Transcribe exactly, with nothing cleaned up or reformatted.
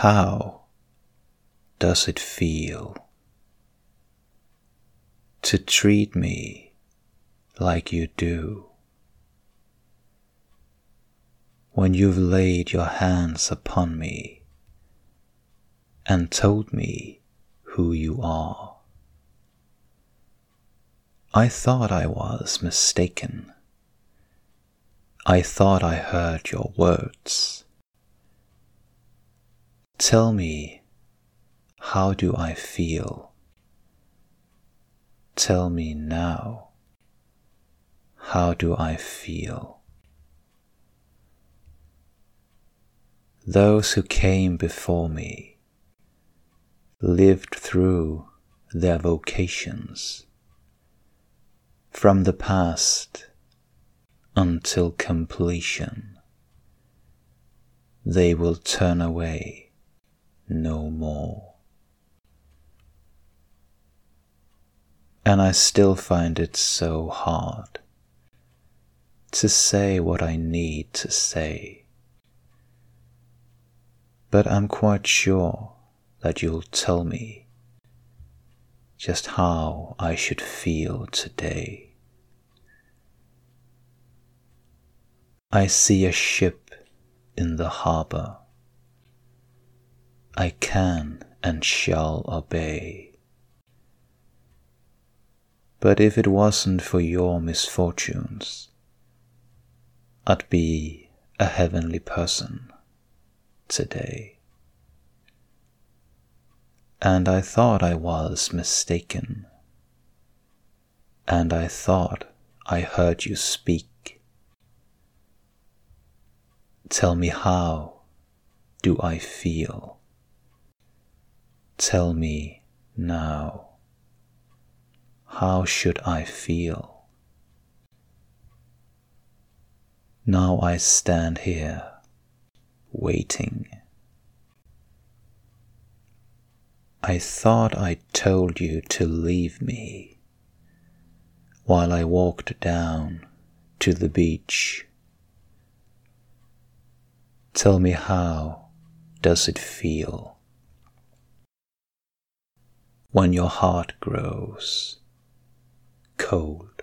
How does it feel to treat me like you do when you've laid your hands upon me and told me who you are? I thought I was mistaken. I thought I heard your words. Tell me, how do I feel? Tell me now, how do I feel? Those who came before me lived through their vocations from the past until completion. They will turn away no more. And I still find it so hard to say what I need to say. But I'm quite sure that you'll tell me just how I should feel today. I see a ship in the harbor. I can and shall obey. But if it wasn't for your misfortunes, I'd be a heavenly person today. And I thought I was mistaken, and I thought I heard you speak. Tell me, how do I feel? Tell me now, how should I feel? Now I stand here waiting. I thought I told you to leave me while I walked down to the beach. Tell me, how does it feel when your heart grows cold?